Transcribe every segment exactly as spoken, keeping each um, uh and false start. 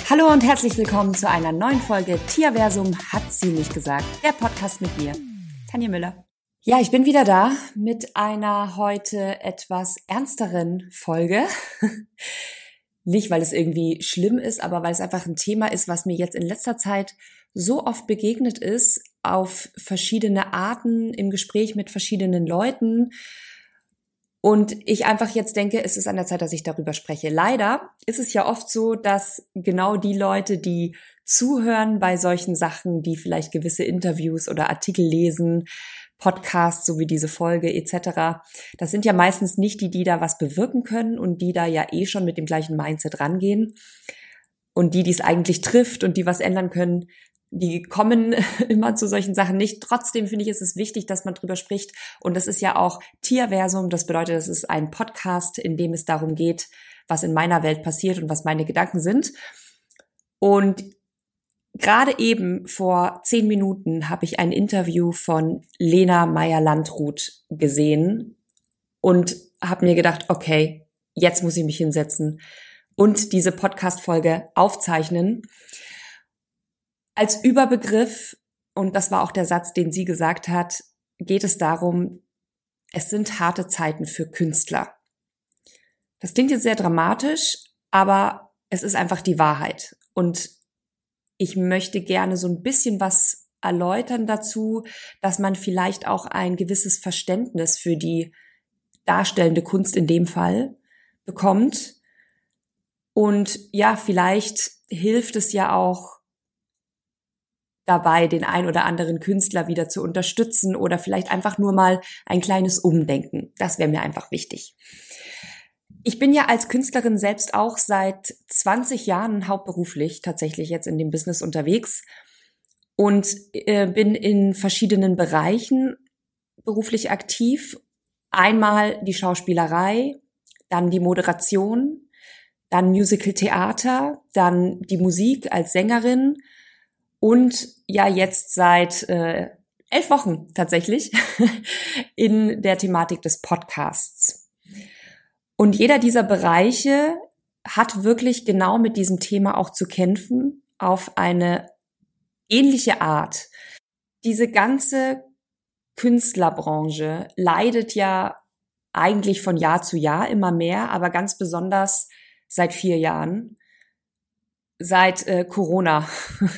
Hallo und herzlich willkommen zu einer neuen Folge Tierversum hat sie nicht gesagt. Der Podcast mit mir, Tanja Müller. Ja, ich bin wieder da mit einer heute etwas ernsteren Folge. Nicht, weil es irgendwie schlimm ist, aber weil es einfach ein Thema ist, was mir jetzt in letzter Zeit so oft begegnet ist, auf verschiedene Arten im Gespräch mit verschiedenen Leuten. Und ich einfach jetzt denke, es ist an der Zeit, dass ich darüber spreche. Leider ist es ja oft so, dass genau die Leute, die zuhören bei solchen Sachen, die vielleicht gewisse Interviews oder Artikel lesen, Podcasts, so wie diese Folge et cetera, das sind ja meistens nicht die, die da was bewirken können und die da ja eh schon mit dem gleichen Mindset rangehen. Und die, die es eigentlich trifft und die was ändern können, die kommen immer zu solchen Sachen nicht. Trotzdem finde ich, ist es wichtig, dass man drüber spricht. Und das ist ja auch Tierversum. Das bedeutet, es ist ein Podcast, in dem es darum geht, was in meiner Welt passiert und was meine Gedanken sind. Und gerade eben vor zehn Minuten habe ich ein Interview von Lena Meyer-Landrut gesehen und habe mir gedacht, okay, jetzt muss ich mich hinsetzen und diese Podcast-Folge aufzeichnen. Als Überbegriff, und das war auch der Satz, den sie gesagt hat, geht es darum, es sind harte Zeiten für Künstler. Das klingt jetzt sehr dramatisch, aber es ist einfach die Wahrheit. Und ich möchte gerne so ein bisschen was erläutern dazu, dass man vielleicht auch ein gewisses Verständnis für die darstellende Kunst in dem Fall bekommt. Und ja, vielleicht hilft es ja auch dabei, den ein oder anderen Künstler wieder zu unterstützen oder vielleicht einfach nur mal ein kleines Umdenken. Das wäre mir einfach wichtig. Ich bin ja als Künstlerin selbst auch seit zwanzig Jahren hauptberuflich tatsächlich jetzt in dem Business unterwegs und äh, bin in verschiedenen Bereichen beruflich aktiv. Einmal die Schauspielerei, dann die Moderation, dann Musical-Theater, dann die Musik als Sängerin und ja jetzt seit äh, elf Wochen tatsächlich in der Thematik des Podcasts. Und jeder dieser Bereiche hat wirklich genau mit diesem Thema auch zu kämpfen, auf eine ähnliche Art. Diese ganze Künstlerbranche leidet ja eigentlich von Jahr zu Jahr immer mehr, aber ganz besonders seit vier Jahren, seit äh, Corona,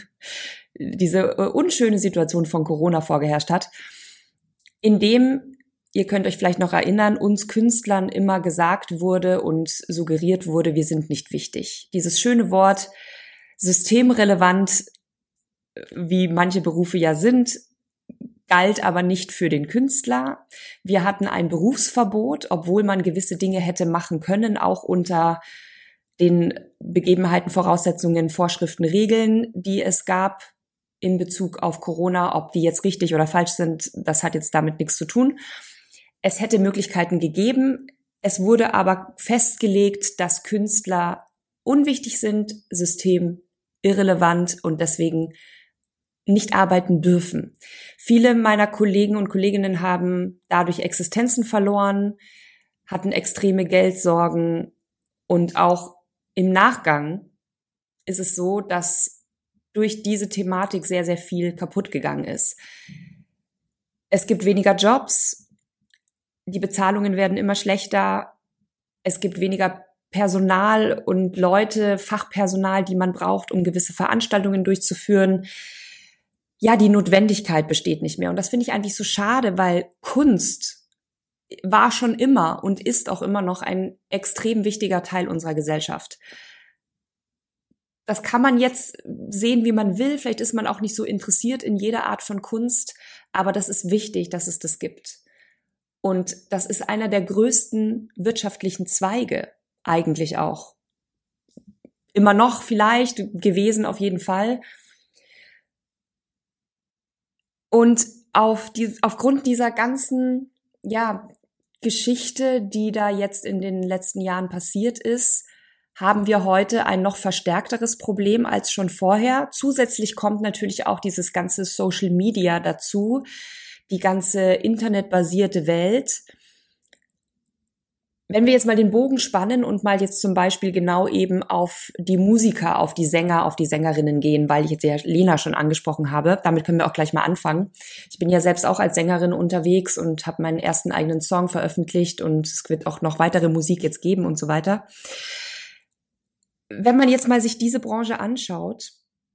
diese äh, unschöne Situation von Corona vorgeherrscht hat, in dem, ihr könnt euch vielleicht noch erinnern, uns Künstlern immer gesagt wurde und suggeriert wurde, wir sind nicht wichtig. Dieses schöne Wort systemrelevant, wie manche Berufe ja sind, galt aber nicht für den Künstler. Wir hatten ein Berufsverbot, obwohl man gewisse Dinge hätte machen können, auch unter den Begebenheiten, Voraussetzungen, Vorschriften, Regeln, die es gab in Bezug auf Corona. Ob die jetzt richtig oder falsch sind, das hat jetzt damit nichts zu tun. Es hätte Möglichkeiten gegeben. Es wurde aber festgelegt, dass Künstler unwichtig sind, systemirrelevant und deswegen nicht arbeiten dürfen. Viele meiner Kollegen und Kolleginnen haben dadurch Existenzen verloren, hatten extreme Geldsorgen und auch im Nachgang ist es so, dass durch diese Thematik sehr, sehr viel kaputt gegangen ist. Es gibt weniger Jobs, die Bezahlungen werden immer schlechter, es gibt weniger Personal und Leute, Fachpersonal, die man braucht, um gewisse Veranstaltungen durchzuführen. Ja, die Notwendigkeit besteht nicht mehr. Und das finde ich eigentlich so schade, weil Kunst war schon immer und ist auch immer noch ein extrem wichtiger Teil unserer Gesellschaft. Das kann man jetzt sehen, wie man will. Vielleicht ist man auch nicht so interessiert in jeder Art von Kunst, aber das ist wichtig, dass es das gibt. Und das ist einer der größten wirtschaftlichen Zweige eigentlich auch. Immer noch vielleicht gewesen, auf jeden Fall. Und auf die, aufgrund dieser ganzen, ja, Geschichte, die da jetzt in den letzten Jahren passiert ist, haben wir heute ein noch verstärkteres Problem als schon vorher. Zusätzlich kommt natürlich auch dieses ganze Social Media dazu, die ganze internetbasierte Welt. Wenn wir jetzt mal den Bogen spannen und mal jetzt zum Beispiel genau eben auf die Musiker, auf die Sänger, auf die Sängerinnen gehen, weil ich jetzt ja Lena schon angesprochen habe, damit können wir auch gleich mal anfangen. Ich bin ja selbst auch als Sängerin unterwegs und habe meinen ersten eigenen Song veröffentlicht und es wird auch noch weitere Musik jetzt geben und so weiter. Wenn man jetzt mal sich diese Branche anschaut,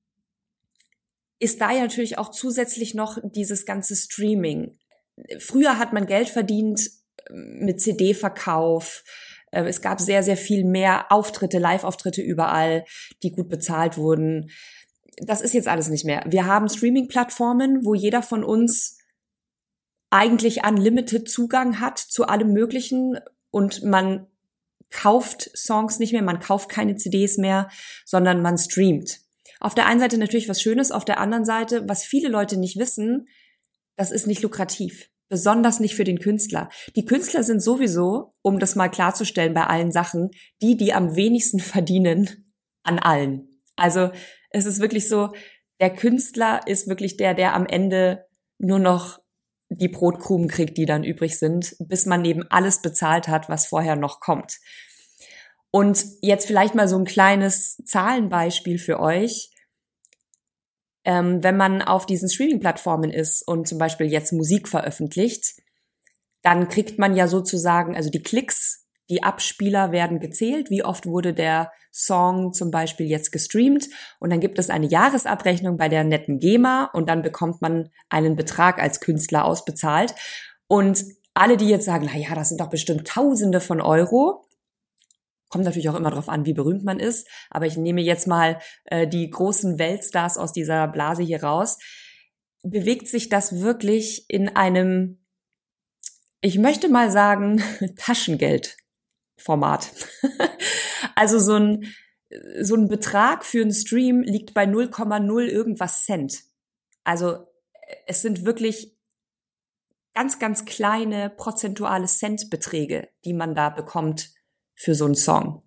ist da ja natürlich auch zusätzlich noch dieses ganze Streaming. Früher hat man Geld verdient mit C D-Verkauf. Es gab sehr, sehr viel mehr Auftritte, Live-Auftritte überall, die gut bezahlt wurden. Das ist jetzt alles nicht mehr. Wir haben Streaming-Plattformen, wo jeder von uns eigentlich unlimited Zugang hat zu allem Möglichen und man kauft Songs nicht mehr, man kauft keine C Ds mehr, sondern man streamt. Auf der einen Seite natürlich was Schönes, auf der anderen Seite, was viele Leute nicht wissen, das ist nicht lukrativ. Besonders nicht für den Künstler. Die Künstler sind sowieso, um das mal klarzustellen bei allen Sachen, die, die am wenigsten verdienen an allen. Also es ist wirklich so, der Künstler ist wirklich der, der am Ende nur noch die Brotkrumen kriegt, die dann übrig sind, bis man eben alles bezahlt hat, was vorher noch kommt. Und jetzt vielleicht mal so ein kleines Zahlenbeispiel für euch. Ähm, wenn man auf diesen Streaming-Plattformen ist und zum Beispiel jetzt Musik veröffentlicht, dann kriegt man ja sozusagen, also die Klicks, die Abspieler werden gezählt, wie oft wurde der Song zum Beispiel jetzt gestreamt und dann gibt es eine Jahresabrechnung bei der netten GEMA und dann bekommt man einen Betrag als Künstler ausbezahlt. Und alle, die jetzt sagen, na ja, das sind doch bestimmt Tausende von Euro, kommt natürlich auch immer darauf an, wie berühmt man ist. Aber ich nehme jetzt mal äh, die großen Weltstars aus dieser Blase hier raus. Bewegt sich das wirklich in einem, ich möchte mal sagen, Taschengeldformat. Also so ein, so ein Betrag für einen Stream liegt bei null Komma null irgendwas Cent. Also es sind wirklich ganz, ganz kleine prozentuale Centbeträge, die man da bekommt für so einen Song.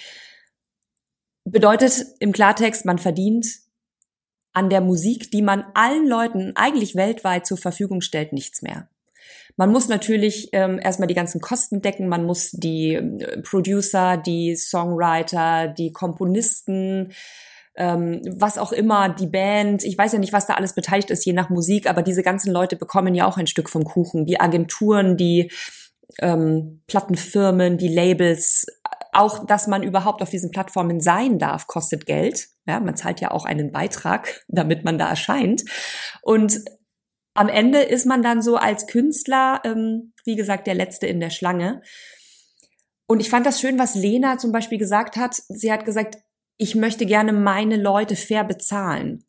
Bedeutet im Klartext, man verdient an der Musik, die man allen Leuten eigentlich weltweit zur Verfügung stellt, nichts mehr. Man muss natürlich ähm, erstmal die ganzen Kosten decken, man muss die äh, Producer, die Songwriter, die Komponisten, ähm, was auch immer, die Band, ich weiß ja nicht, was da alles beteiligt ist, je nach Musik, aber diese ganzen Leute bekommen ja auch ein Stück vom Kuchen. Die Agenturen, die ähm, Plattenfirmen, die Labels, auch, dass man überhaupt auf diesen Plattformen sein darf, kostet Geld. Ja, man zahlt ja auch einen Beitrag, damit man da erscheint. Und am Ende ist man dann so als Künstler, ähm, wie gesagt, der Letzte in der Schlange. Und ich fand das schön, was Lena zum Beispiel gesagt hat. Sie hat gesagt, ich möchte gerne meine Leute fair bezahlen.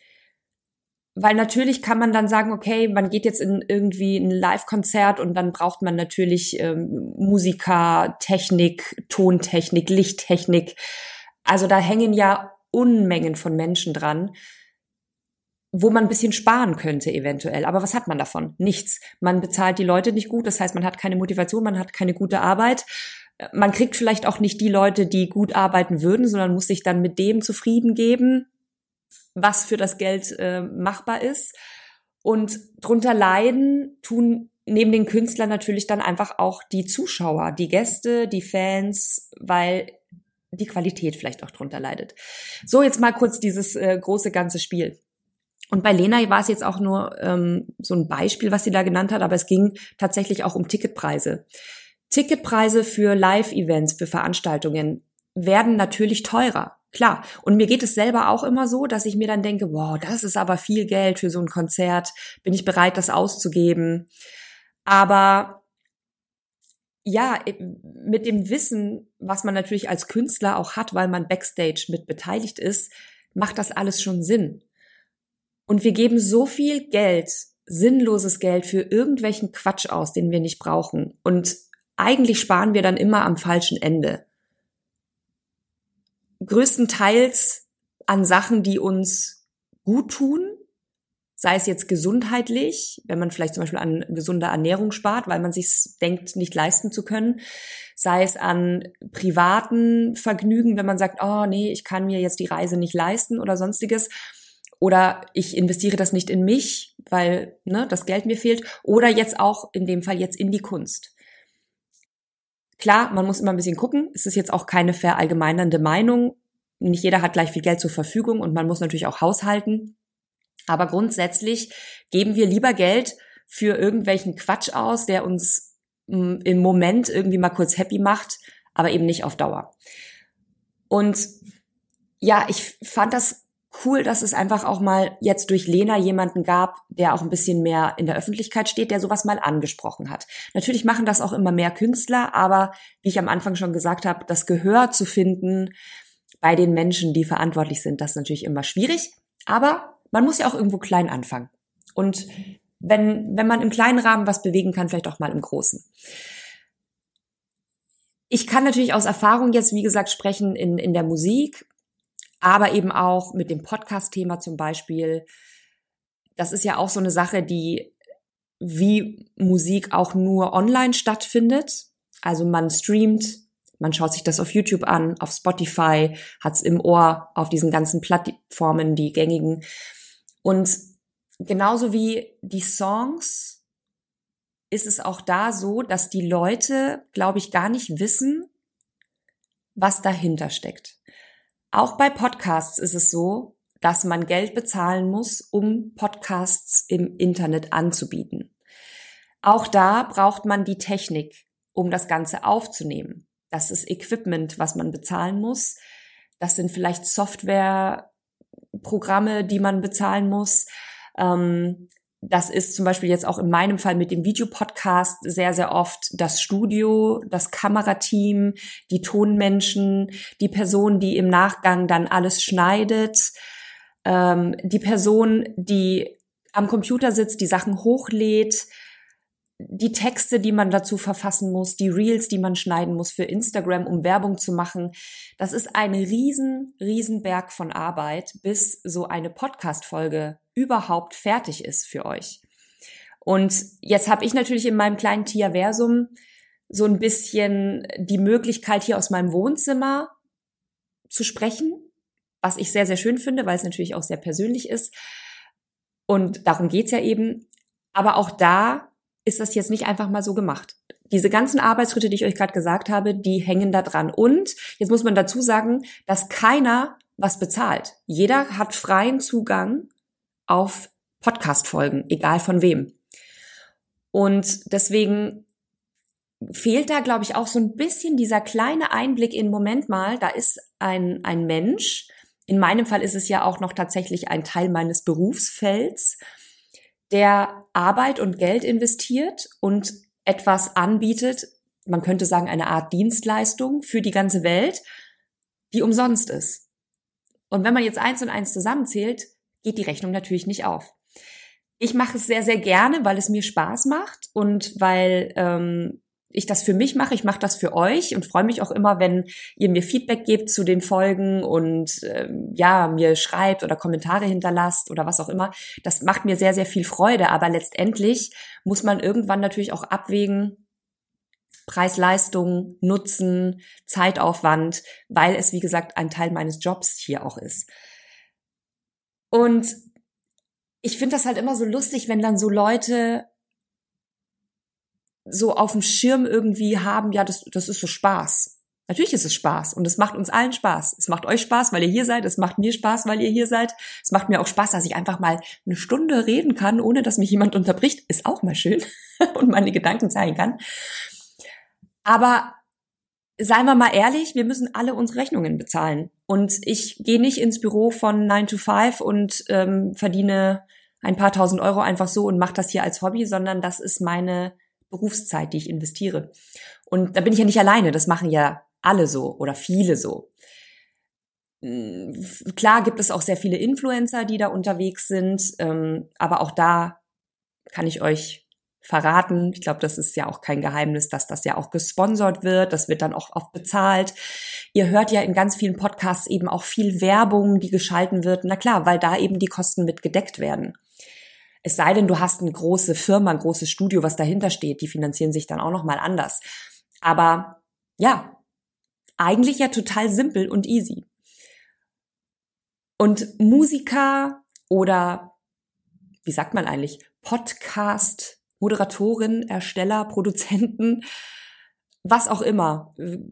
Weil natürlich kann man dann sagen, okay, man geht jetzt in irgendwie ein Live-Konzert und dann braucht man natürlich ähm, Musiker, Technik, Tontechnik, Lichttechnik. Also da hängen ja Unmengen von Menschen dran, wo man ein bisschen sparen könnte eventuell. Aber was hat man davon? Nichts. Man bezahlt die Leute nicht gut, das heißt, man hat keine Motivation, man hat keine gute Arbeit. Man kriegt vielleicht auch nicht die Leute, die gut arbeiten würden, sondern muss sich dann mit dem zufrieden geben, was für das Geld äh, machbar ist. Und drunter leiden tun neben den Künstlern natürlich dann einfach auch die Zuschauer, die Gäste, die Fans, weil die Qualität vielleicht auch drunter leidet. So, jetzt mal kurz dieses äh, große ganze Spiel. Und bei Lena war es jetzt auch nur ähm, so ein Beispiel, was sie da genannt hat, aber es ging tatsächlich auch um Ticketpreise. Ticketpreise für Live-Events, für Veranstaltungen werden natürlich teurer. Klar. Und mir geht es selber auch immer so, dass ich mir dann denke, wow, das ist aber viel Geld für so ein Konzert. Bin ich bereit, das auszugeben? Aber ja, mit dem Wissen, was man natürlich als Künstler auch hat, weil man Backstage mit beteiligt ist, macht das alles schon Sinn. Und wir geben so viel Geld, sinnloses Geld für irgendwelchen Quatsch aus, den wir nicht brauchen. Und eigentlich sparen wir dann immer am falschen Ende. Größtenteils an Sachen, die uns gut tun, sei es jetzt gesundheitlich, wenn man vielleicht zum Beispiel an gesunder Ernährung spart, weil man sich denkt, nicht leisten zu können, sei es an privaten Vergnügen, wenn man sagt, oh nee, ich kann mir jetzt die Reise nicht leisten oder sonstiges, oder ich investiere das nicht in mich, weil ne, das Geld mir fehlt, oder jetzt auch in dem Fall jetzt in die Kunst. Klar, man muss immer ein bisschen gucken. Es ist jetzt auch keine verallgemeinernde Meinung. Nicht jeder hat gleich viel Geld zur Verfügung und man muss natürlich auch haushalten. Aber grundsätzlich geben wir lieber Geld für irgendwelchen Quatsch aus, der uns mh, im Moment irgendwie mal kurz happy macht, aber eben nicht auf Dauer. Und ja, ich fand das cool, dass es einfach auch mal jetzt durch Lena jemanden gab, der auch ein bisschen mehr in der Öffentlichkeit steht, der sowas mal angesprochen hat. Natürlich machen das auch immer mehr Künstler, aber wie ich am Anfang schon gesagt habe, das Gehör zu finden bei den Menschen, die verantwortlich sind, das ist natürlich immer schwierig. Aber man muss ja auch irgendwo klein anfangen. Und wenn, wenn man im kleinen Rahmen was bewegen kann, vielleicht auch mal im Großen. Ich kann natürlich aus Erfahrung jetzt, wie gesagt, sprechen in, in der Musik, aber eben auch mit dem Podcast-Thema zum Beispiel. Das ist ja auch so eine Sache, die wie Musik auch nur online stattfindet. Also man streamt, man schaut sich das auf YouTube an, auf Spotify, hat's im Ohr, auf diesen ganzen Plattformen, die gängigen. Und genauso wie die Songs ist es auch da so, dass die Leute, glaube ich, gar nicht wissen, was dahinter steckt. Auch bei Podcasts ist es so, dass man Geld bezahlen muss, um Podcasts im Internet anzubieten. Auch da braucht man die Technik, um das Ganze aufzunehmen. Das ist Equipment, was man bezahlen muss. Das sind vielleicht Softwareprogramme, die man bezahlen muss. Das ist zum Beispiel jetzt auch in meinem Fall mit dem Videopodcast sehr, sehr oft das Studio, das Kamerateam, die Tonmenschen, die Person, die im Nachgang dann alles schneidet, ähm, die Person, die am Computer sitzt, die Sachen hochlädt, die Texte, die man dazu verfassen muss, die Reels, die man schneiden muss für Instagram, um Werbung zu machen. Das ist ein riesen, riesen Berg von Arbeit, bis so eine Podcast-Folge überhaupt fertig ist für euch. Und jetzt habe ich natürlich in meinem kleinen Tiaversum so ein bisschen die Möglichkeit, hier aus meinem Wohnzimmer zu sprechen, was ich sehr, sehr schön finde, weil es natürlich auch sehr persönlich ist. Und darum geht's ja eben. Aber auch da ist das jetzt nicht einfach mal so gemacht. Diese ganzen Arbeitsschritte, die ich euch gerade gesagt habe, die hängen da dran. Und jetzt muss man dazu sagen, dass keiner was bezahlt. Jeder hat freien Zugang auf Podcast-Folgen, egal von wem. Und deswegen fehlt da, glaube ich, auch so ein bisschen dieser kleine Einblick in, Moment mal, da ist ein, ein Mensch. In meinem Fall ist es ja auch noch tatsächlich ein Teil meines Berufsfelds, der Arbeit und Geld investiert und etwas anbietet, man könnte sagen eine Art Dienstleistung für die ganze Welt, die umsonst ist. Und wenn man jetzt eins und eins zusammenzählt, geht die Rechnung natürlich nicht auf. Ich mache es sehr, sehr gerne, weil es mir Spaß macht und weil ähm, ich das für mich mache. Ich mache das für euch und freue mich auch immer, wenn ihr mir Feedback gebt zu den Folgen und ähm, ja, mir schreibt oder Kommentare hinterlasst oder was auch immer. Das macht mir sehr, sehr viel Freude. Aber letztendlich muss man irgendwann natürlich auch abwägen, Preis-Leistung, Nutzen, Zeitaufwand, weil es, wie gesagt, ein Teil meines Jobs hier auch ist. Und ich finde das halt immer so lustig, wenn dann so Leute so auf dem Schirm irgendwie haben, ja, das, das ist so Spaß. Natürlich ist es Spaß und es macht uns allen Spaß. Es macht euch Spaß, weil ihr hier seid. Es macht mir Spaß, weil ihr hier seid. Es macht mir auch Spaß, dass ich einfach mal eine Stunde reden kann, ohne dass mich jemand unterbricht. Ist auch mal schön und meine Gedanken zeigen kann. Aber seien wir mal ehrlich, wir müssen alle unsere Rechnungen bezahlen. Und ich gehe nicht ins Büro von nine to five und ähm, verdiene ein paar tausend Euro einfach so und mache das hier als Hobby, sondern das ist meine Berufszeit, die ich investiere. Und da bin ich ja nicht alleine, das machen ja alle so oder viele so. Klar gibt es auch sehr viele Influencer, die da unterwegs sind, ähm, aber auch da kann ich euch verraten, ich glaube, das ist ja auch kein Geheimnis, dass das ja auch gesponsert wird, das wird dann auch oft bezahlt. Ihr hört ja in ganz vielen Podcasts eben auch viel Werbung, die geschalten wird, na klar, weil da eben die Kosten mit gedeckt werden. Es sei denn, du hast eine große Firma, ein großes Studio, was dahinter steht. Die finanzieren sich dann auch noch mal anders. Aber ja, eigentlich ja total simpel und easy. Und Musiker oder, wie sagt man eigentlich, Podcast, Moderatorin, Ersteller, Produzenten was auch immer,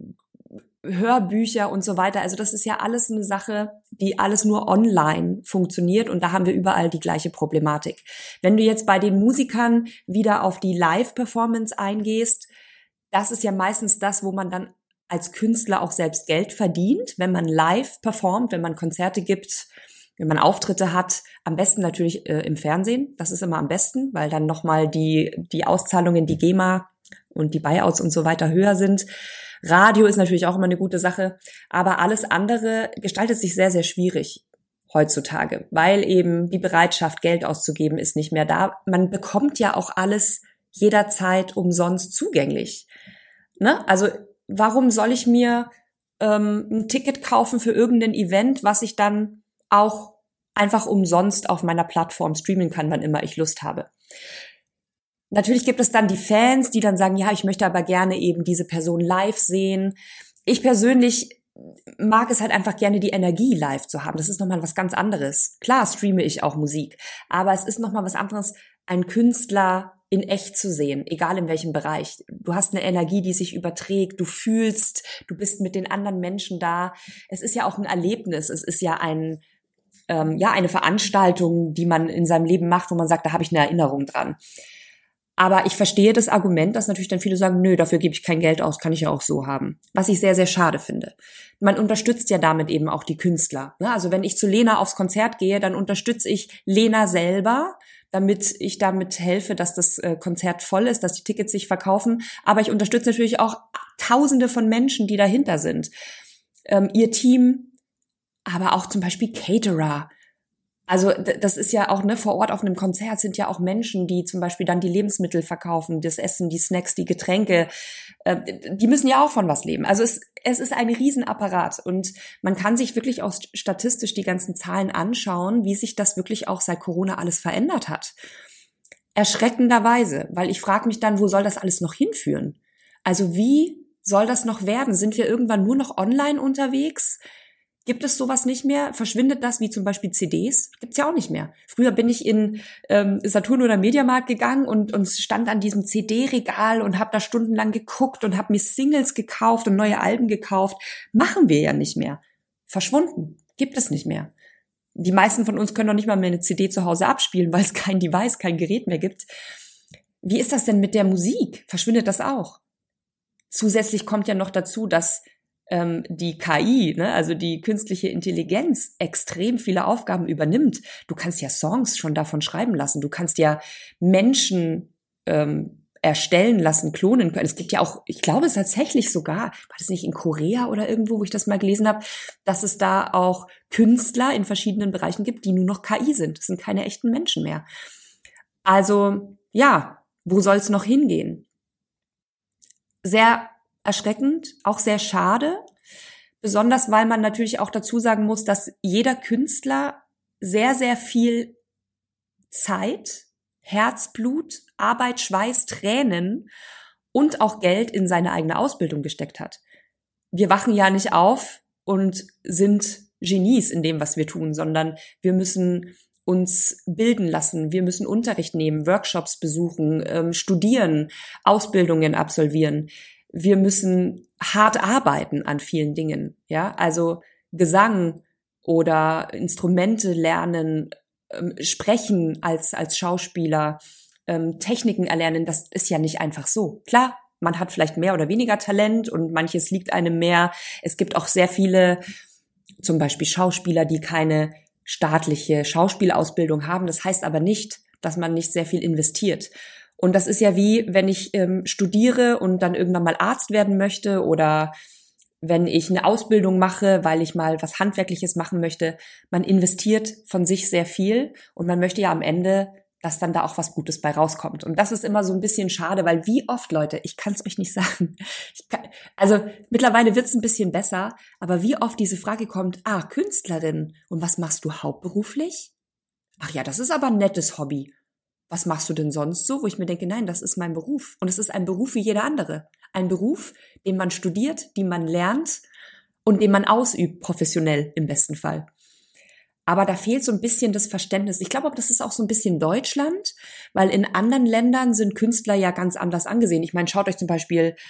Hörbücher und so weiter. Also das ist ja alles eine Sache, die alles nur online funktioniert und da haben wir überall die gleiche Problematik. Wenn du jetzt bei den Musikern wieder auf die Live-Performance eingehst, das ist ja meistens das, wo man dann als Künstler auch selbst Geld verdient, wenn man live performt, wenn man Konzerte gibt, wenn man Auftritte hat, am besten natürlich äh, im Fernsehen. Das ist immer am besten, weil dann nochmal die, die Auszahlungen, die GEMA und die Buyouts und so weiter höher sind. Radio ist natürlich auch immer eine gute Sache, aber alles andere gestaltet sich sehr, sehr schwierig heutzutage, weil eben die Bereitschaft, Geld auszugeben, ist nicht mehr da. Man bekommt ja auch alles jederzeit umsonst zugänglich. Ne? Also warum soll ich mir ähm, ein Ticket kaufen für irgendein Event, was ich dann auch einfach umsonst auf meiner Plattform streamen kann, wann immer ich Lust habe? Natürlich gibt es dann die Fans, die dann sagen, ja, ich möchte aber gerne eben diese Person live sehen. Ich persönlich mag es halt einfach gerne, die Energie live zu haben. Das ist nochmal was ganz anderes. Klar streame ich auch Musik, aber es ist nochmal was anderes, einen Künstler in echt zu sehen, egal in welchem Bereich. Du hast eine Energie, die sich überträgt, du fühlst, du bist mit den anderen Menschen da. Es ist ja auch ein Erlebnis, es ist ja ein, ähm, ja, eine Veranstaltung, die man in seinem Leben macht, wo man sagt, da habe ich eine Erinnerung dran. Aber ich verstehe das Argument, dass natürlich dann viele sagen, nö, dafür gebe ich kein Geld aus, kann ich ja auch so haben. Was ich sehr, sehr schade finde. Man unterstützt ja damit eben auch die Künstler. Also wenn ich zu Lena aufs Konzert gehe, dann unterstütze ich Lena selber, damit ich damit helfe, dass das Konzert voll ist, dass die Tickets sich verkaufen. Aber ich unterstütze natürlich auch Tausende von Menschen, die dahinter sind. Ähm, ihr Team, aber auch zum Beispiel Caterer. Also das ist ja auch, ne, vor Ort auf einem Konzert sind ja auch Menschen, die zum Beispiel dann die Lebensmittel verkaufen, das Essen, die Snacks, die Getränke, äh, die müssen ja auch von was leben. Also es, es ist ein Riesenapparat und man kann sich wirklich auch statistisch die ganzen Zahlen anschauen, wie sich das wirklich auch seit Corona alles verändert hat. Erschreckenderweise, weil ich frage mich dann, wo soll das alles noch hinführen? Also wie soll das noch werden? Sind wir irgendwann nur noch online unterwegs? Gibt es sowas nicht mehr? Verschwindet das wie zum Beispiel C Ds? Gibt's ja auch nicht mehr. Früher bin ich in ähm, Saturn oder Mediamarkt gegangen und, und stand an diesem C D-Regal und habe da stundenlang geguckt und habe mir Singles gekauft und neue Alben gekauft. Machen wir ja nicht mehr. Verschwunden. Gibt es nicht mehr. Die meisten von uns können doch nicht mal mehr eine C D zu Hause abspielen, weil es kein Device, kein Gerät mehr gibt. Wie ist das denn mit der Musik? Verschwindet das auch? Zusätzlich kommt ja noch dazu, dass die K I, ne, also die künstliche Intelligenz, extrem viele Aufgaben übernimmt. Du kannst ja Songs schon davon schreiben lassen. Du kannst ja Menschen ähm, erstellen lassen, klonen können. Es gibt ja auch, ich glaube es tatsächlich sogar, war das nicht in Korea oder irgendwo, wo ich das mal gelesen habe, dass es da auch Künstler in verschiedenen Bereichen gibt, die nur noch K I sind. Das sind keine echten Menschen mehr. Also ja, wo soll es noch hingehen? Sehr erschreckend, auch sehr schade, besonders weil man natürlich auch dazu sagen muss, dass jeder Künstler sehr, sehr viel Zeit, Herzblut, Arbeit, Schweiß, Tränen und auch Geld in seine eigene Ausbildung gesteckt hat. Wir wachen ja nicht auf und sind Genies in dem, was wir tun, sondern wir müssen uns bilden lassen, wir müssen Unterricht nehmen, Workshops besuchen, ähm, studieren, Ausbildungen absolvieren. Wir müssen hart arbeiten an vielen Dingen, ja, also Gesang oder Instrumente lernen, ähm, sprechen als als Schauspieler, ähm, Techniken erlernen, das ist ja nicht einfach so. Klar, man hat vielleicht mehr oder weniger Talent und manches liegt einem mehr. Es gibt auch sehr viele, zum Beispiel Schauspieler, die keine staatliche Schauspielausbildung haben. Das heißt aber nicht, dass man nicht sehr viel investiert. Und das ist ja wie, wenn ich ähm, studiere und dann irgendwann mal Arzt werden möchte oder wenn ich eine Ausbildung mache, weil ich mal was Handwerkliches machen möchte. Man investiert von sich sehr viel und man möchte ja am Ende, dass dann da auch was Gutes bei rauskommt. Und das ist immer so ein bisschen schade, weil wie oft, Leute, ich kann es euch nicht sagen. Ich kann, also mittlerweile wird es ein bisschen besser, aber wie oft diese Frage kommt, ah, Künstlerin, und was machst du hauptberuflich? Ach ja, das ist aber ein nettes Hobby. Was machst du denn sonst so? Wo ich mir denke, nein, das ist mein Beruf. Und es ist ein Beruf wie jeder andere. Ein Beruf, den man studiert, den man lernt und den man ausübt, professionell im besten Fall. Aber da fehlt so ein bisschen das Verständnis. Ich glaube, das ist auch so ein bisschen Deutschland, weil in anderen Ländern sind Künstler ja ganz anders angesehen. Ich meine, schaut euch zum Beispiel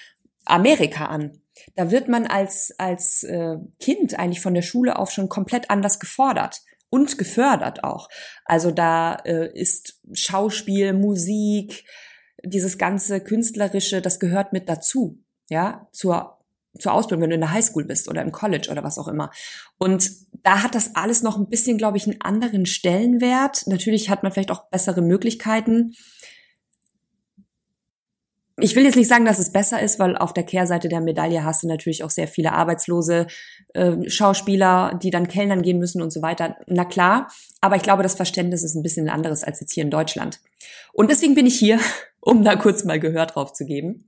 Amerika an. Da wird man als, als äh, Kind eigentlich von der Schule auf schon komplett anders gefordert und gefördert auch. Also da äh, ist Schauspiel, Musik, dieses ganze Künstlerische, das gehört mit dazu, ja, zur, zur Ausbildung, wenn du in der Highschool bist oder im College oder was auch immer. Und da hat das alles noch ein bisschen, glaube ich, einen anderen Stellenwert. Natürlich hat man vielleicht auch bessere Möglichkeiten. Ich will jetzt nicht sagen, dass es besser ist, weil auf der Kehrseite der Medaille hast du natürlich auch sehr viele arbeitslose äh, Schauspieler, die dann Kellnern gehen müssen und so weiter. Na klar, aber ich glaube, das Verständnis ist ein bisschen anderes als jetzt hier in Deutschland. Und deswegen bin ich hier, um da kurz mal Gehör drauf zu geben.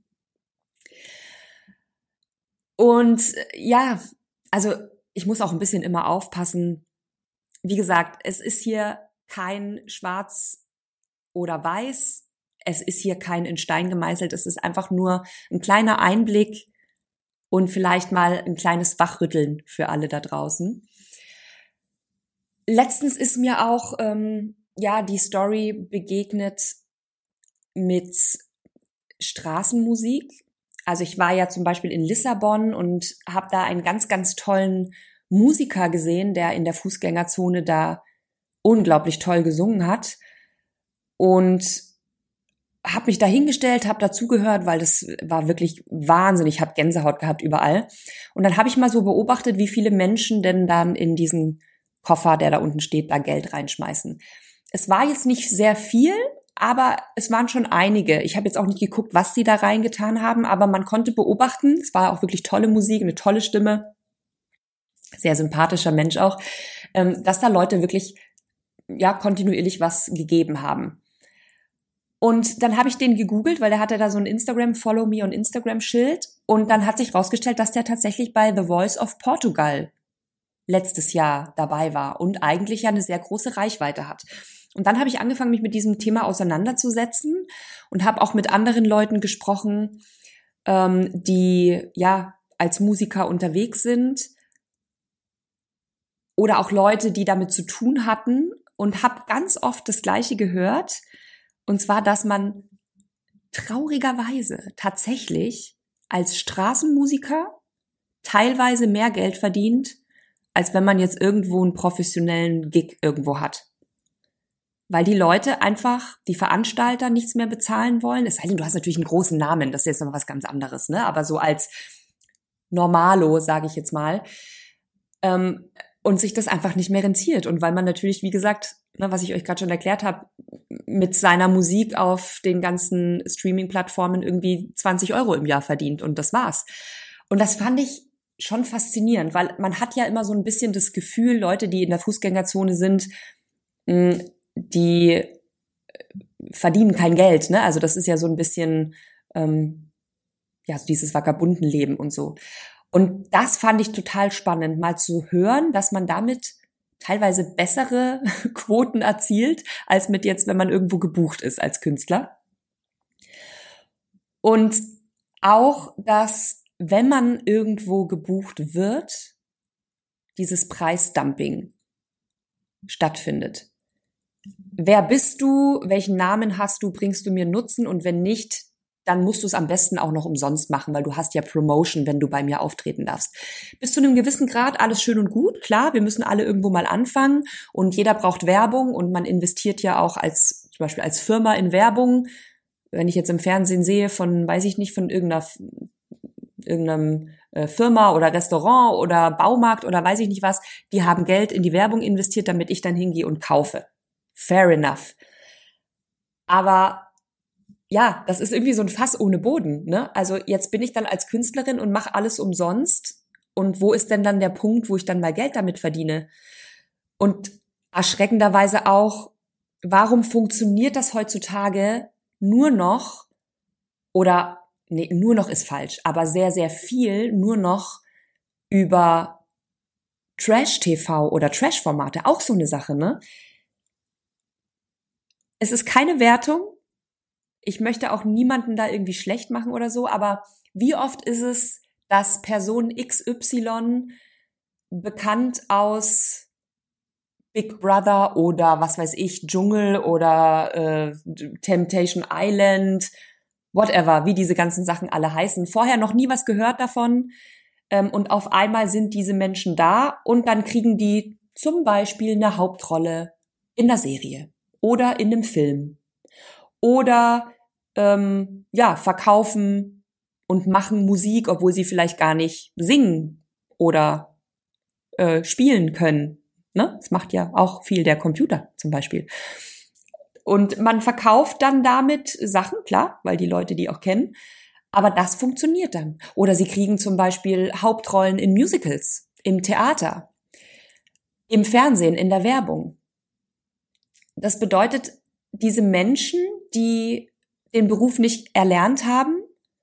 Und ja, also ich muss auch ein bisschen immer aufpassen. Wie gesagt, es ist hier kein Schwarz oder Weiß. Es ist hier kein in Stein gemeißelt, es ist einfach nur ein kleiner Einblick und vielleicht mal ein kleines Wachrütteln für alle da draußen. Letztens ist mir auch ähm, ja die Story begegnet mit Straßenmusik. Also ich war ja zum Beispiel in Lissabon und habe da einen ganz, ganz tollen Musiker gesehen, der in der Fußgängerzone da unglaublich toll gesungen hat. Und habe mich da hingestellt, habe dazugehört, weil das war wirklich Wahnsinn. Ich habe Gänsehaut gehabt überall. Und dann habe ich mal so beobachtet, wie viele Menschen denn dann in diesen Koffer, der da unten steht, da Geld reinschmeißen. Es war jetzt nicht sehr viel, aber es waren schon einige. Ich habe jetzt auch nicht geguckt, was die da reingetan haben, aber man konnte beobachten, es war auch wirklich tolle Musik, eine tolle Stimme, sehr sympathischer Mensch auch, dass da Leute wirklich ja kontinuierlich was gegeben haben. Und dann habe ich den gegoogelt, weil der hatte da so ein Instagram, Follow Me on Instagram-Schild. Und dann hat sich rausgestellt, dass der tatsächlich bei The Voice of Portugal letztes Jahr dabei war und eigentlich ja eine sehr große Reichweite hat. Und dann habe ich angefangen, mich mit diesem Thema auseinanderzusetzen und habe auch mit anderen Leuten gesprochen, ähm, die ja als Musiker unterwegs sind oder auch Leute, die damit zu tun hatten, und habe ganz oft das Gleiche gehört. Und zwar, dass man traurigerweise tatsächlich als Straßenmusiker teilweise mehr Geld verdient, als wenn man jetzt irgendwo einen professionellen Gig irgendwo hat. Weil die Leute einfach, die Veranstalter nichts mehr bezahlen wollen. Es sei denn, du hast natürlich einen großen Namen, das ist jetzt noch was ganz anderes, ne? Aber so als Normalo, sage ich jetzt mal, ähm, und sich das einfach nicht mehr rentiert. Und weil man natürlich, wie gesagt, ne, was ich euch gerade schon erklärt habe, mit seiner Musik auf den ganzen Streaming-Plattformen irgendwie zwanzig Euro im Jahr verdient und das war's. Und das fand ich schon faszinierend, weil man hat ja immer so ein bisschen das Gefühl, Leute, die in der Fußgängerzone sind, die verdienen kein Geld, ne? Also das ist ja so ein bisschen ähm, ja so dieses Vagabundenleben und so. Und das fand ich total spannend, mal zu hören, dass man damit teilweise bessere Quoten erzielt, als mit jetzt, wenn man irgendwo gebucht ist als Künstler. Und auch, dass, wenn man irgendwo gebucht wird, dieses Preisdumping stattfindet. Wer bist du? Welchen Namen hast du? Bringst du mir Nutzen? Und wenn nicht, dann musst du es am besten auch noch umsonst machen, weil du hast ja Promotion, wenn du bei mir auftreten darfst. Bis zu einem gewissen Grad alles schön und gut. Klar, wir müssen alle irgendwo mal anfangen und jeder braucht Werbung und man investiert ja auch als, zum Beispiel als Firma in Werbung. Wenn ich jetzt im Fernsehen sehe von, weiß ich nicht, von irgendeiner, irgendeinem äh, Firma oder Restaurant oder Baumarkt oder weiß ich nicht was, die haben Geld in die Werbung investiert, damit ich dann hingehe und kaufe. Fair enough. Aber ja, das ist irgendwie so ein Fass ohne Boden, ne? Also jetzt bin ich dann als Künstlerin und mache alles umsonst. Und wo ist denn dann der Punkt, wo ich dann mal Geld damit verdiene? Und erschreckenderweise auch, warum funktioniert das heutzutage nur noch, oder, nee, nur noch ist falsch, aber sehr, sehr viel nur noch über Trash-T V oder Trash-Formate. Auch so eine Sache, ne? Es ist keine Wertung. Ich möchte auch niemanden da irgendwie schlecht machen oder so, aber wie oft ist es, dass Person X Y, bekannt aus Big Brother oder was weiß ich, Dschungel oder äh, Temptation Island, whatever, wie diese ganzen Sachen alle heißen. Vorher noch nie was gehört davon. Ähm, und auf einmal sind diese Menschen da und dann kriegen die zum Beispiel eine Hauptrolle in der Serie oder in einem Film oder ähm, ja verkaufen und machen Musik, obwohl sie vielleicht gar nicht singen oder äh, spielen können. Ne? Das macht ja auch viel der Computer zum Beispiel. Und man verkauft dann damit Sachen, klar, weil die Leute die auch kennen. Aber das funktioniert dann. Oder sie kriegen zum Beispiel Hauptrollen in Musicals, im Theater, im Fernsehen, in der Werbung. Das bedeutet, diese Menschen, die den Beruf nicht erlernt haben,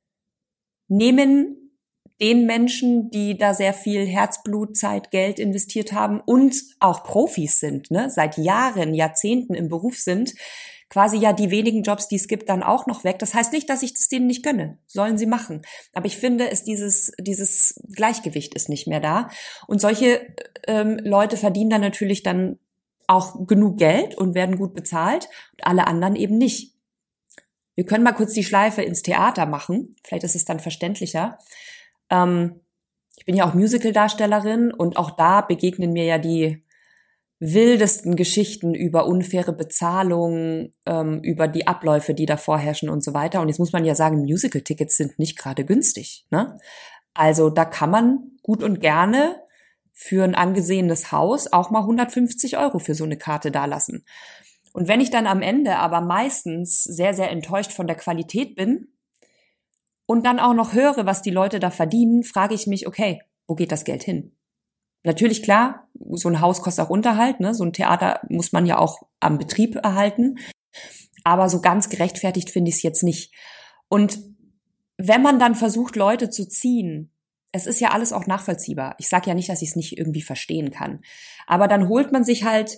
nehmen den Menschen, die da sehr viel Herzblut, Zeit, Geld investiert haben und auch Profis sind, ne, seit Jahren, Jahrzehnten im Beruf sind, quasi ja die wenigen Jobs, die es gibt, dann auch noch weg. Das heißt nicht, dass ich das denen nicht gönne. Sollen sie machen. Aber ich finde, es dieses dieses Gleichgewicht ist nicht mehr da. Und solche ähm, Leute verdienen dann natürlich dann auch genug Geld und werden gut bezahlt und alle anderen eben nicht. Wir können mal kurz die Schleife ins Theater machen. Vielleicht ist es dann verständlicher. Ähm, ich bin ja auch Musical-Darstellerin und auch da begegnen mir ja die wildesten Geschichten über unfaire Bezahlung, ähm, über die Abläufe, die da vorherrschen und so weiter. Und jetzt muss man ja sagen, Musical-Tickets sind nicht gerade günstig, ne? Also da kann man gut und gerne für ein angesehenes Haus auch mal hundertfünfzig Euro für so eine Karte dalassen. Und wenn ich dann am Ende aber meistens sehr, sehr enttäuscht von der Qualität bin und dann auch noch höre, was die Leute da verdienen, frage ich mich, okay, wo geht das Geld hin? Natürlich, klar, so ein Haus kostet auch Unterhalt, ne? So ein Theater muss man ja auch am Betrieb erhalten. Aber so ganz gerechtfertigt finde ich es jetzt nicht. Und wenn man dann versucht, Leute zu ziehen, es ist ja alles auch nachvollziehbar. Ich sage ja nicht, dass ich es nicht irgendwie verstehen kann. Aber dann holt man sich halt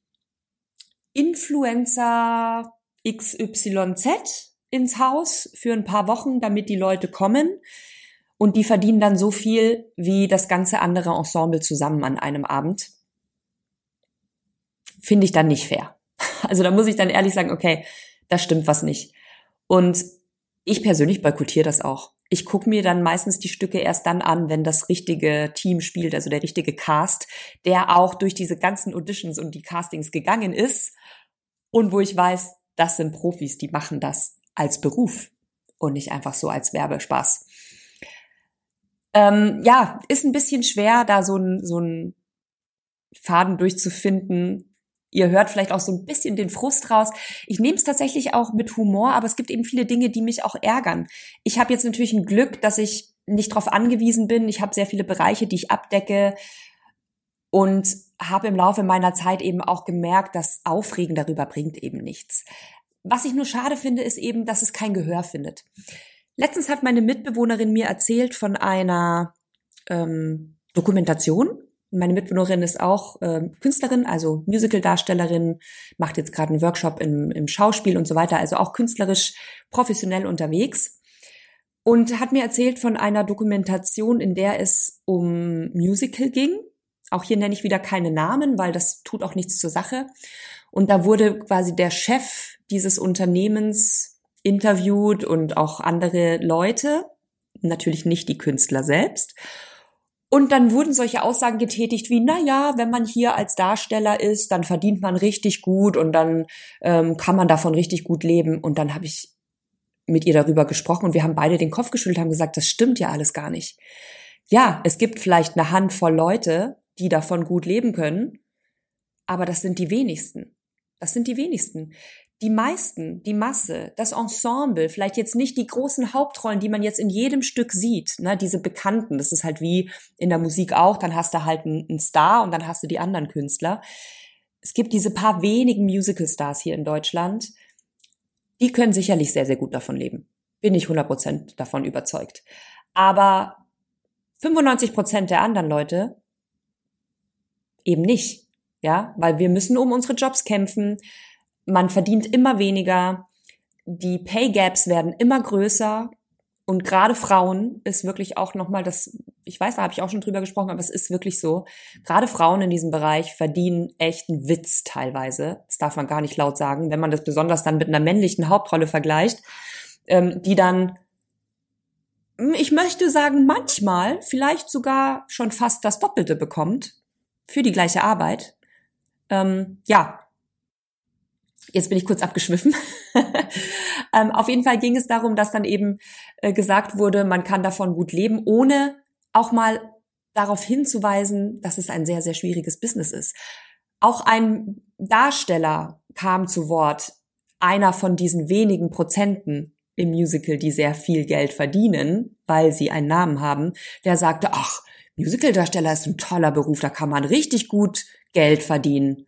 Influencer X Y Z ins Haus für ein paar Wochen, damit die Leute kommen. Und die verdienen dann so viel wie das ganze andere Ensemble zusammen an einem Abend. Finde ich dann nicht fair. Also da muss ich dann ehrlich sagen, okay, da stimmt was nicht. Und ich persönlich boykottiere das auch. Ich gucke mir dann meistens die Stücke erst dann an, wenn das richtige Team spielt, also der richtige Cast, der auch durch diese ganzen Auditions und die Castings gegangen ist und wo ich weiß, das sind Profis, die machen das als Beruf und nicht einfach so als Werbespaß. Ähm, ja, ist ein bisschen schwer, da so ein so ein Faden durchzufinden. Ihr hört vielleicht auch so ein bisschen den Frust raus. Ich nehme es tatsächlich auch mit Humor, aber es gibt eben viele Dinge, die mich auch ärgern. Ich habe jetzt natürlich ein Glück, dass ich nicht darauf angewiesen bin. Ich habe sehr viele Bereiche, die ich abdecke und habe im Laufe meiner Zeit eben auch gemerkt, dass Aufregen darüber bringt eben nichts. Was ich nur schade finde, ist eben, dass es kein Gehör findet. Letztens hat meine Mitbewohnerin mir erzählt von einer ähm, Dokumentation. Meine Mitbewohnerin ist auch äh, Künstlerin, also Musical-Darstellerin, macht jetzt gerade einen Workshop im, im Schauspiel und so weiter, also auch künstlerisch professionell unterwegs. Und hat mir erzählt von einer Dokumentation, in der es um Musical ging. Auch hier nenne ich wieder keine Namen, weil das tut auch nichts zur Sache. Und da wurde quasi der Chef dieses Unternehmens interviewt und auch andere Leute, natürlich nicht die Künstler selbst. Und dann wurden solche Aussagen getätigt wie, na ja, wenn man hier als Darsteller ist, dann verdient man richtig gut und dann ähm, kann man davon richtig gut leben. Und dann habe ich mit ihr darüber gesprochen und wir haben beide den Kopf geschüttelt, haben gesagt, das stimmt ja alles gar nicht. Ja, es gibt vielleicht eine Handvoll Leute, die davon gut leben können, aber das sind die wenigsten. Das sind die wenigsten. Die meisten, die Masse, das Ensemble, vielleicht jetzt nicht die großen Hauptrollen, die man jetzt in jedem Stück sieht, ne, diese Bekannten, das ist halt wie in der Musik auch, dann hast du halt einen Star und dann hast du die anderen Künstler. Es gibt diese paar wenigen Musical-Stars hier in Deutschland, die können sicherlich sehr, sehr gut davon leben. Bin ich hundert Prozent davon überzeugt. Aber fünfundneunzig Prozent der anderen Leute eben nicht, ja, weil wir müssen um unsere Jobs kämpfen. Man verdient immer weniger, die Pay Gaps werden immer größer und gerade Frauen ist wirklich auch nochmal das, ich weiß, da habe ich auch schon drüber gesprochen, aber es ist wirklich so, gerade Frauen in diesem Bereich verdienen echt einen Witz teilweise, das darf man gar nicht laut sagen, wenn man das besonders dann mit einer männlichen Hauptrolle vergleicht, ähm, die dann, ich möchte sagen, manchmal vielleicht sogar schon fast das Doppelte bekommt für die gleiche Arbeit. Ähm, ja, jetzt bin ich kurz abgeschwiffen. ähm, auf jeden Fall ging es darum, dass dann eben äh, gesagt wurde, man kann davon gut leben, ohne auch mal darauf hinzuweisen, dass es ein sehr, sehr schwieriges Business ist. Auch ein Darsteller kam zu Wort, einer von diesen wenigen Prozenten im Musical, die sehr viel Geld verdienen, weil sie einen Namen haben, der sagte, ach, Musicaldarsteller ist ein toller Beruf, da kann man richtig gut Geld verdienen.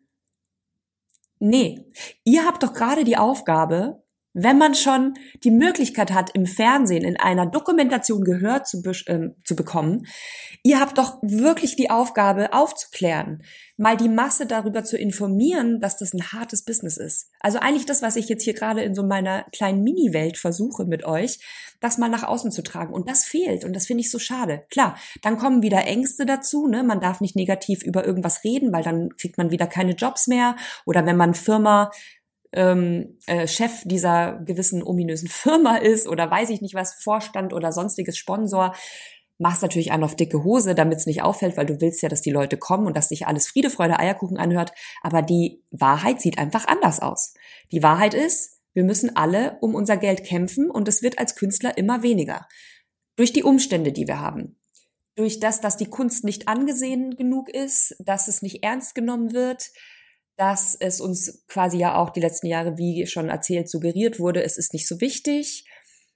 Nee, ihr habt doch gerade die Aufgabe, wenn man schon die Möglichkeit hat, im Fernsehen in einer Dokumentation Gehör zu, be- äh, zu bekommen, ihr habt doch wirklich die Aufgabe, aufzuklären, mal die Masse darüber zu informieren, dass das ein hartes Business ist. Also eigentlich das, was ich jetzt hier gerade in so meiner kleinen Mini-Welt versuche mit euch, das mal nach außen zu tragen. Und das fehlt und das finde ich so schade. Klar, dann kommen wieder Ängste dazu, ne? Man darf nicht negativ über irgendwas reden, weil dann kriegt man wieder keine Jobs mehr. Oder wenn man Firma Ähm, äh, Chef dieser gewissen ominösen Firma ist oder weiß ich nicht was, Vorstand oder sonstiges Sponsor, machst natürlich einen auf dicke Hose, damit es nicht auffällt, weil du willst ja, dass die Leute kommen und dass sich alles Friede, Freude, Eierkuchen anhört. Aber die Wahrheit sieht einfach anders aus. Die Wahrheit ist, wir müssen alle um unser Geld kämpfen und es wird als Künstler immer weniger. Durch die Umstände, die wir haben. Durch das, dass die Kunst nicht angesehen genug ist, dass es nicht ernst genommen wird, dass es uns quasi ja auch die letzten Jahre, wie schon erzählt, suggeriert wurde, es ist nicht so wichtig,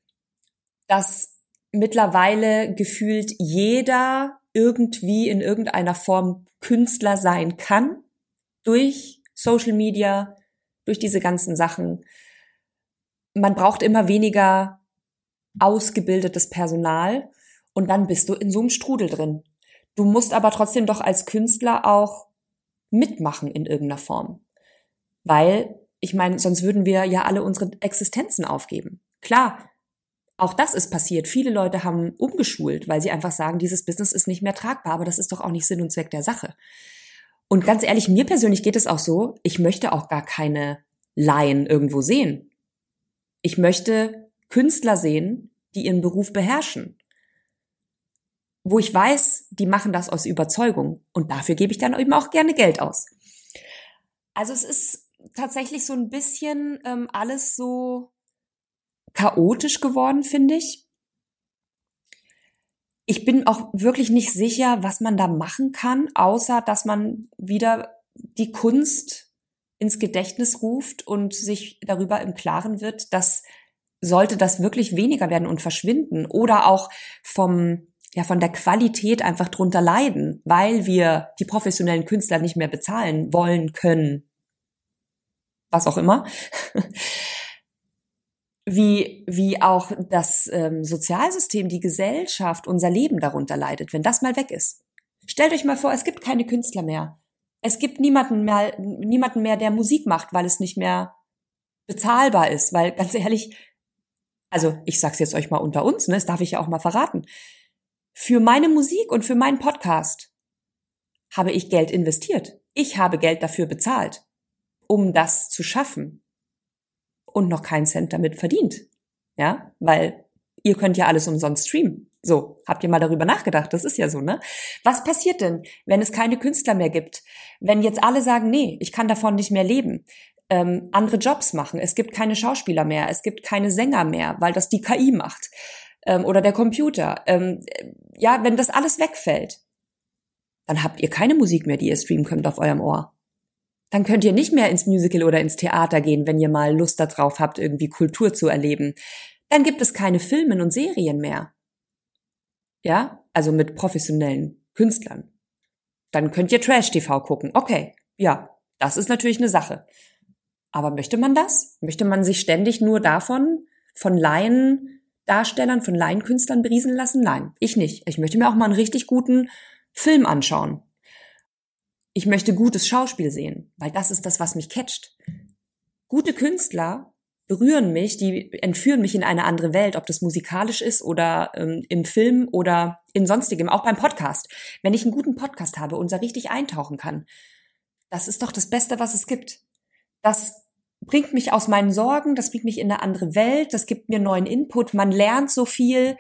dass mittlerweile gefühlt jeder irgendwie in irgendeiner Form Künstler sein kann, durch Social Media, durch diese ganzen Sachen. Man braucht immer weniger ausgebildetes Personal und dann bist du in so einem Strudel drin. Du musst aber trotzdem doch als Künstler auch mitmachen in irgendeiner Form. Weil, ich meine, sonst würden wir ja alle unsere Existenzen aufgeben. Klar, auch das ist passiert. Viele Leute haben umgeschult, weil sie einfach sagen, dieses Business ist nicht mehr tragbar, aber das ist doch auch nicht Sinn und Zweck der Sache. Und ganz ehrlich, mir persönlich geht es auch so, ich möchte auch gar keine Laien irgendwo sehen. Ich möchte Künstler sehen, die ihren Beruf beherrschen. Wo ich weiß, die machen das aus Überzeugung. Und dafür gebe ich dann eben auch gerne Geld aus. Also es ist tatsächlich so ein bisschen ähm, alles so chaotisch geworden, finde ich. Ich bin auch wirklich nicht sicher, was man da machen kann, außer dass man wieder die Kunst ins Gedächtnis ruft und sich darüber im Klaren wird, dass sollte das wirklich weniger werden und verschwinden oder auch vom ja von der Qualität einfach drunter leiden, weil wir die professionellen Künstler nicht mehr bezahlen wollen können, was auch immer, wie wie auch das ähm, Sozialsystem, die Gesellschaft, unser Leben darunter leidet, wenn das mal weg ist. Stellt euch mal vor, es gibt keine Künstler mehr. Es gibt niemanden mehr, niemanden mehr, der Musik macht, weil es nicht mehr bezahlbar ist, weil ganz ehrlich, also ich sag's jetzt euch mal unter uns, ne, das darf ich ja auch mal verraten. Für meine Musik und für meinen Podcast habe ich Geld investiert. Ich habe Geld dafür bezahlt, um das zu schaffen und noch keinen Cent damit verdient. Ja, weil ihr könnt ja alles umsonst streamen. So, habt ihr mal darüber nachgedacht? Das ist ja so, ne? Was passiert denn, wenn es keine Künstler mehr gibt? Wenn jetzt alle sagen, nee, ich kann davon nicht mehr leben, ähm, andere Jobs machen, es gibt keine Schauspieler mehr, es gibt keine Sänger mehr, weil das die K I macht. Oder der Computer. Ähm, ja, wenn das alles wegfällt, dann habt ihr keine Musik mehr, die ihr streamen könnt auf eurem Ohr. Dann könnt ihr nicht mehr ins Musical oder ins Theater gehen, wenn ihr mal Lust darauf habt, irgendwie Kultur zu erleben. Dann gibt es keine Filme und Serien mehr. Ja, also mit professionellen Künstlern. Dann könnt ihr Trash-T V gucken. Okay, ja, das ist natürlich eine Sache. Aber möchte man das? Möchte man sich ständig nur davon, von Laien Darstellern, von Laienkünstlern berieseln lassen? Nein, ich nicht. Ich möchte mir auch mal einen richtig guten Film anschauen. Ich möchte gutes Schauspiel sehen, weil das ist das, was mich catcht. Gute Künstler berühren mich, die entführen mich in eine andere Welt, ob das musikalisch ist oder ähm, im Film oder in sonstigem, auch beim Podcast. Wenn ich einen guten Podcast habe und da richtig eintauchen kann, das ist doch das Beste, was es gibt. Das bringt mich aus meinen Sorgen, das bringt mich in eine andere Welt, das gibt mir neuen Input, man lernt so viel.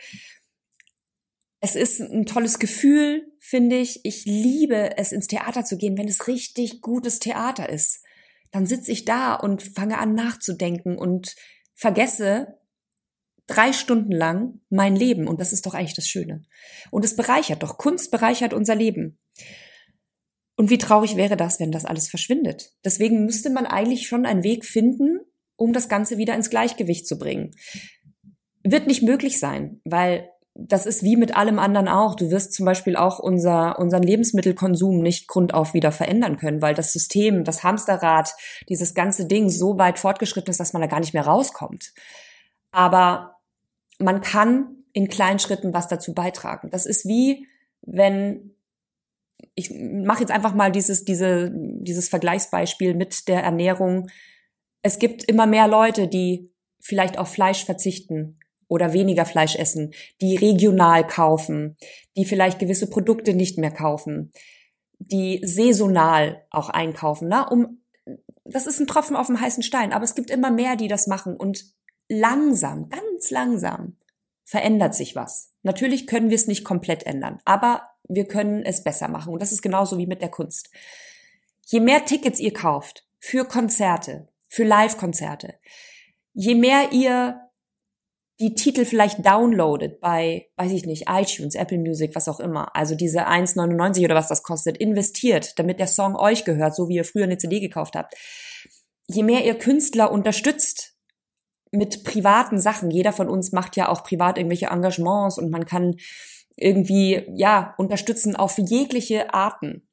Es ist ein tolles Gefühl, finde ich. Ich liebe es, ins Theater zu gehen, wenn es richtig gutes Theater ist. Dann sitze ich da und fange an nachzudenken und vergesse drei Stunden lang mein Leben. Und das ist doch eigentlich das Schöne. Und es bereichert doch. Kunst bereichert unser Leben. Und wie traurig wäre das, wenn das alles verschwindet? Deswegen müsste man eigentlich schon einen Weg finden, um das Ganze wieder ins Gleichgewicht zu bringen. Wird nicht möglich sein, weil das ist wie mit allem anderen auch. Du wirst zum Beispiel auch unser, unseren Lebensmittelkonsum nicht grundauf wieder verändern können, weil das System, das Hamsterrad, dieses ganze Ding so weit fortgeschritten ist, dass man da gar nicht mehr rauskommt. Aber man kann in kleinen Schritten was dazu beitragen. Das ist wie, wenn, ich mache jetzt einfach mal dieses, diese, dieses Vergleichsbeispiel mit der Ernährung. Es gibt immer mehr Leute, die vielleicht auf Fleisch verzichten oder weniger Fleisch essen, die regional kaufen, die vielleicht gewisse Produkte nicht mehr kaufen, die saisonal auch einkaufen. Ne? Um, das ist ein Tropfen auf dem heißen Stein, aber es gibt immer mehr, die das machen und langsam, ganz langsam verändert sich was. Natürlich können wir es nicht komplett ändern, aber wir können es besser machen und das ist genauso wie mit der Kunst. Je mehr Tickets ihr kauft für Konzerte, für Live-Konzerte, je mehr ihr die Titel vielleicht downloadet bei, weiß ich nicht, iTunes, Apple Music, was auch immer, also diese eins neunundneunzig oder was das kostet, investiert, damit der Song euch gehört, so wie ihr früher eine C D gekauft habt. Je mehr ihr Künstler unterstützt mit privaten Sachen, jeder von uns macht ja auch privat irgendwelche Engagements und man kann irgendwie, ja, unterstützen auf jegliche Arten.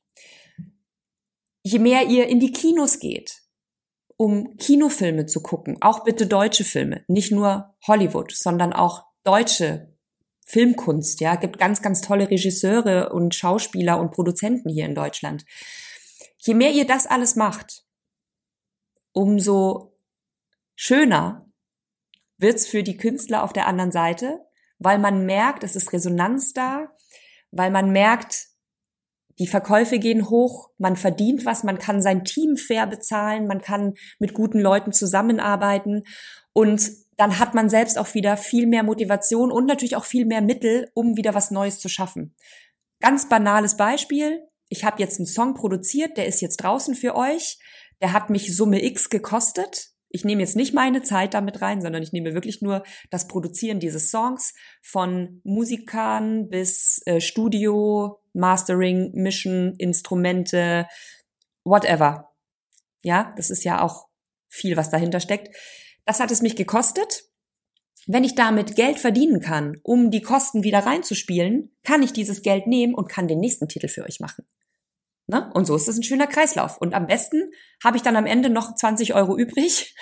Je mehr ihr in die Kinos geht, um Kinofilme zu gucken, auch bitte deutsche Filme, nicht nur Hollywood, sondern auch deutsche Filmkunst, ja, gibt ganz, ganz tolle Regisseure und Schauspieler und Produzenten hier in Deutschland. Je mehr ihr das alles macht, umso schöner wird's für die Künstler auf der anderen Seite, weil man merkt, es ist Resonanz da, weil man merkt, die Verkäufe gehen hoch, man verdient was, man kann sein Team fair bezahlen, man kann mit guten Leuten zusammenarbeiten und dann hat man selbst auch wieder viel mehr Motivation und natürlich auch viel mehr Mittel, um wieder was Neues zu schaffen. Ganz banales Beispiel, ich habe jetzt einen Song produziert, der ist jetzt draußen für euch, der hat mich Summe X gekostet. Ich nehme jetzt nicht meine Zeit damit rein, sondern ich nehme wirklich nur das Produzieren dieses Songs von Musikern bis äh, Studio, Mastering, Mischen, Instrumente, whatever. Ja, das ist ja auch viel, was dahinter steckt. Das hat es mich gekostet. Wenn ich damit Geld verdienen kann, um die Kosten wieder reinzuspielen, kann ich dieses Geld nehmen und kann den nächsten Titel für euch machen. Ne? Und so ist es ein schöner Kreislauf. Und am besten habe ich dann am Ende noch zwanzig Euro übrig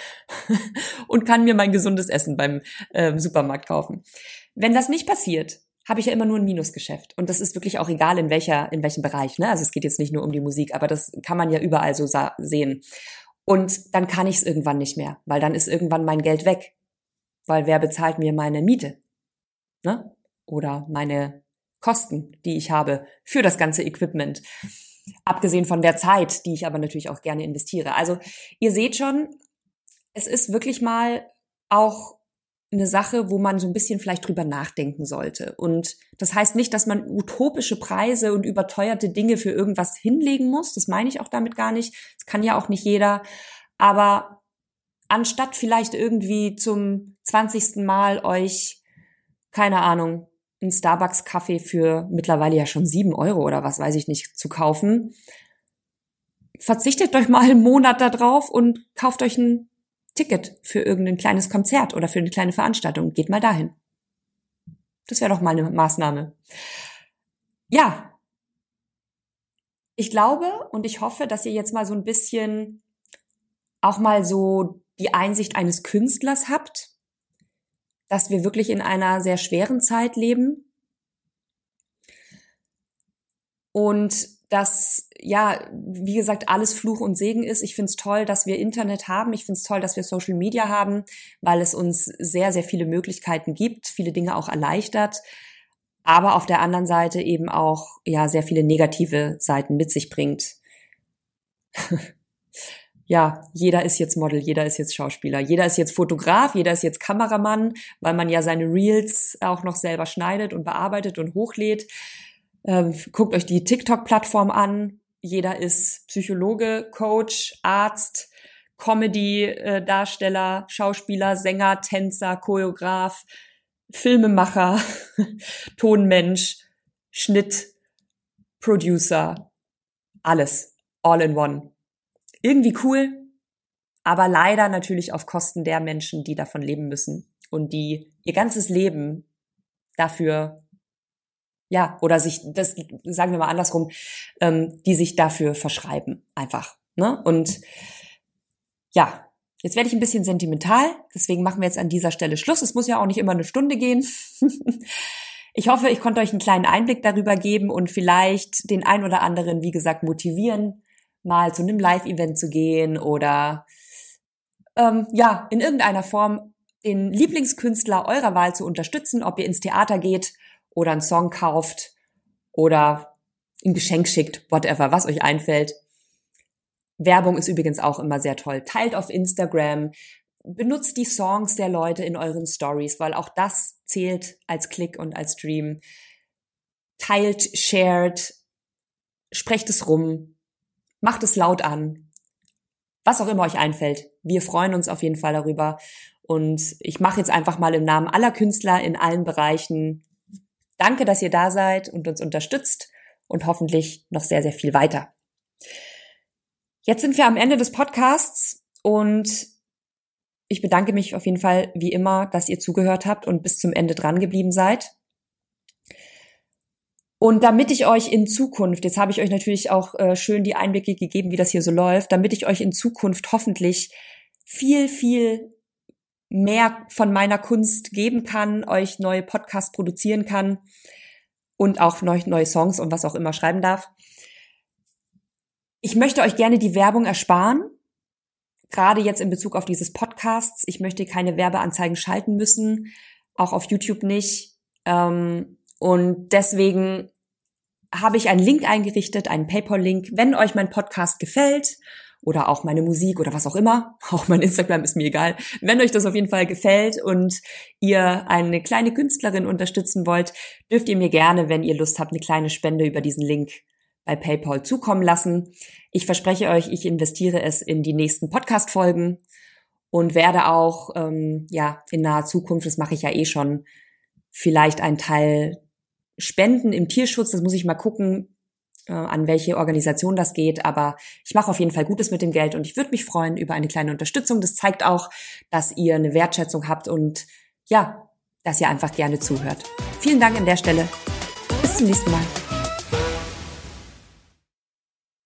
und kann mir mein gesundes Essen beim äh, Supermarkt kaufen. Wenn das nicht passiert, habe ich ja immer nur ein Minusgeschäft. Und das ist wirklich auch egal, in welcher, in welchem Bereich. Ne? Also es geht jetzt nicht nur um die Musik, aber das kann man ja überall so sa- sehen. Und dann kann ich es irgendwann nicht mehr, weil dann ist irgendwann mein Geld weg. Weil wer bezahlt mir meine Miete? Ne? Oder meine Kosten, die ich habe für das ganze Equipment. Abgesehen von der Zeit, die ich aber natürlich auch gerne investiere. Also ihr seht schon, es ist wirklich mal auch eine Sache, wo man so ein bisschen vielleicht drüber nachdenken sollte. Und das heißt nicht, dass man utopische Preise und überteuerte Dinge für irgendwas hinlegen muss. Das meine ich auch damit gar nicht. Das kann ja auch nicht jeder. Aber anstatt vielleicht irgendwie zum zwanzigsten Mal euch, keine Ahnung, einen Starbucks-Kaffee für mittlerweile ja schon sieben Euro oder was weiß ich nicht zu kaufen, verzichtet euch mal einen Monat da drauf und kauft euch ein Ticket für irgendein kleines Konzert oder für eine kleine Veranstaltung. Geht mal dahin. Das wäre doch mal eine Maßnahme. Ja, ich glaube und ich hoffe, dass ihr jetzt mal so ein bisschen auch mal so die Einsicht eines Künstlers habt, dass wir wirklich in einer sehr schweren Zeit leben und dass, ja, wie gesagt, alles Fluch und Segen ist. Ich finde es toll, dass wir Internet haben. Ich finde es toll, dass wir Social Media haben, weil es uns sehr, sehr viele Möglichkeiten gibt, viele Dinge auch erleichtert, aber auf der anderen Seite eben auch, ja, sehr viele negative Seiten mit sich bringt. ja, jeder ist jetzt Model, jeder ist jetzt Schauspieler, jeder ist jetzt Fotograf, jeder ist jetzt Kameramann, weil man ja seine Reels auch noch selber schneidet und bearbeitet und hochlädt. Ähm, guckt euch die TikTok-Plattform an. Jeder ist Psychologe, Coach, Arzt, Comedy-Darsteller, Schauspieler, Sänger, Tänzer, Choreograf, Filmemacher, Tonmensch, Schnitt, Producer, alles, all in one. Irgendwie cool, aber leider natürlich auf Kosten der Menschen, die davon leben müssen und die ihr ganzes Leben dafür, ja, oder sich, das sagen wir mal andersrum, ähm, die sich dafür verschreiben, einfach, ne? Und ja, jetzt werde ich ein bisschen sentimental, deswegen machen wir jetzt an dieser Stelle Schluss. Es muss ja auch nicht immer eine Stunde gehen. Ich hoffe, ich konnte euch einen kleinen Einblick darüber geben und vielleicht den ein oder anderen, wie gesagt, motivieren, mal zu einem Live-Event zu gehen oder ähm, ja, in irgendeiner Form den Lieblingskünstler eurer Wahl zu unterstützen, ob ihr ins Theater geht oder einen Song kauft oder ein Geschenk schickt, whatever, was euch einfällt. Werbung ist übrigens auch immer sehr toll. Teilt auf Instagram, benutzt die Songs der Leute in euren Stories, weil auch das zählt als Klick und als Stream. Teilt, shared, sprecht es rum, macht es laut an, was auch immer euch einfällt. Wir freuen uns auf jeden Fall darüber. Und ich mache jetzt einfach mal im Namen aller Künstler in allen Bereichen danke, dass ihr da seid und uns unterstützt und hoffentlich noch sehr, sehr viel weiter. Jetzt sind wir am Ende des Podcasts und ich bedanke mich auf jeden Fall wie immer, dass ihr zugehört habt und bis zum Ende dran geblieben seid. Und damit ich euch in Zukunft, jetzt habe ich euch natürlich auch äh, schön die Einblicke gegeben, wie das hier so läuft, damit ich euch in Zukunft hoffentlich viel, viel mehr von meiner Kunst geben kann, euch neue Podcasts produzieren kann und auch neue, neue Songs und was auch immer schreiben darf. Ich möchte euch gerne die Werbung ersparen, gerade jetzt in Bezug auf dieses Podcasts. Ich möchte keine Werbeanzeigen schalten müssen, auch auf YouTube nicht. Ähm, und deswegen habe ich einen Link eingerichtet, einen PayPal-Link. Wenn euch mein Podcast gefällt oder auch meine Musik oder was auch immer, auch mein Instagram ist mir egal, wenn euch das auf jeden Fall gefällt und ihr eine kleine Künstlerin unterstützen wollt, dürft ihr mir gerne, wenn ihr Lust habt, eine kleine Spende über diesen Link bei PayPal zukommen lassen. Ich verspreche euch, ich investiere es in die nächsten Podcast-Folgen und werde auch ähm, ja in naher Zukunft, das mache ich ja eh schon, vielleicht einen Teil spenden im Tierschutz. Das muss ich mal gucken, äh, an welche Organisation das geht. Aber ich mache auf jeden Fall Gutes mit dem Geld und ich würde mich freuen über eine kleine Unterstützung. Das zeigt auch, dass ihr eine Wertschätzung habt und ja, dass ihr einfach gerne zuhört. Vielen Dank an der Stelle. Bis zum nächsten Mal.